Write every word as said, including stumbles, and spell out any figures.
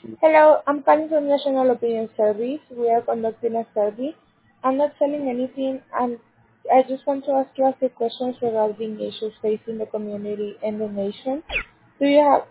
Hello, I'm calling from National Opinion Service. We are conducting a survey. I'm not selling anything, and I just want to ask you a few questions regarding issues facing the community and the nation. Do you have